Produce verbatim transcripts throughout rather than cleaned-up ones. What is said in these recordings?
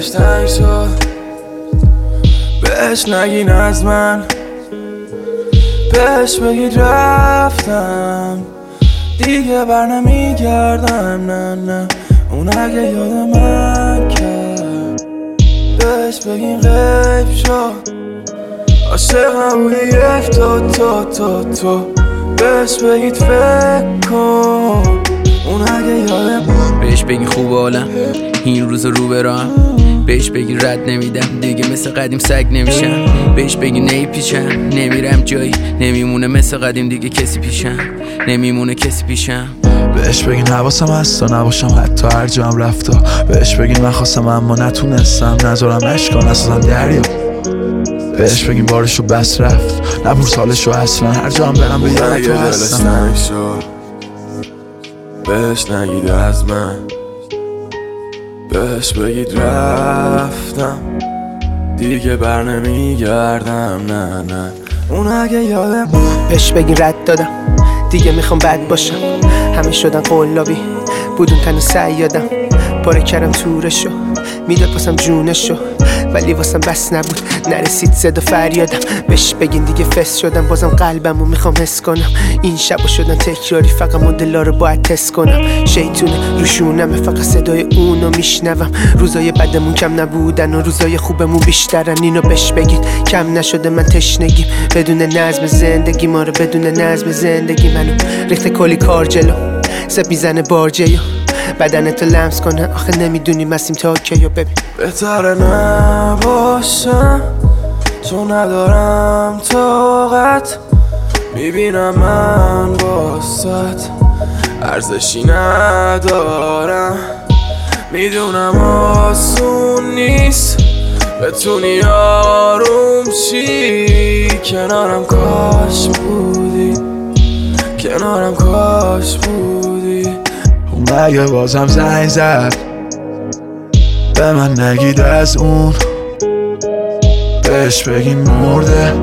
دلش تنگ شد بهش نگین از من، بهش بگید رفتم دیگه بر نمیگردم. نه نه اون اگه یاد من کرد بهش بگین غیب شد. عاشقم بودی یک تو تو تو تو بهش بگید فکر کن. اون اگه یاد بهش بگین خوب حالم این روز رو برام، بهش بگین رد نمیدم دیگه مثل قدیم سگ نمیشم. بهش بگین نیپیچم نمیرم جایی، نمیمونه مثل قدیم دیگه کسی پیشم، نمیمونه کسی پیشم. بهش بگین حواسم هست تا نباشم حتی هر جا هم رفتا. بهش بگین من خواستم اما نتونستم، نذارم عشقا نسازم دریا. بهش بگین بارشو بس رفت نبور سالشو اصلا، هر جا هم برم به یاد تو هستم. بهش نگید از من، بهش بگید رفتم دیگه بر نمیگردم. نه نه اون اگه یادم بهش بگین رد دادم دیگه میخوام بد باشم. همه شدن قلابی بودون تن سیادم، پاره کردم تورشو میداد واسم جونشو ولی واسم بس نبود نرسید صدا فریادم. بهش بگین دیگه فس شدم بازم قلبمو میخوام حس کنم. این شبا شدن تکراری فقط مدلا رو باید تست کنم. شیطونه روشونمه فقط صدای اونو میشنوم. روزای بدمون کم نبودن و روزای خوبمون بیشترن. اینو بهش بگید کم نشده من تشنگیم بدون نظم زندگی ما رو، بدون نظم زندگی منو ریخته کلی کار جلو زب میزنه بارجیو بدنتو لمس کنه. آخه نمیدونی مسیم تا کیو ببین. بهتره نباشم چون ندارم طاقت، میبینم من واسط ارزشی ندارم. میدونم آسون نیست بتونی آروم شی، کنارم کاش بودی، کنارم کاش بودی. اون اگه بازم زنگ زد به من نگید از اون، بهش بگین مرده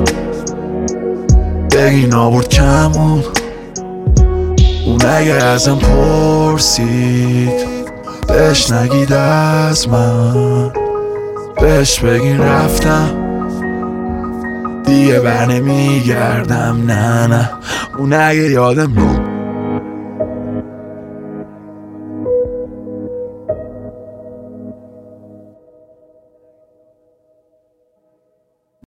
بگین آورد کمون. اون اگه ازم پرسید بهش نگید از من، بهش بگین رفتم دیگه بر نمیگردم. نه نه اون اگه یادم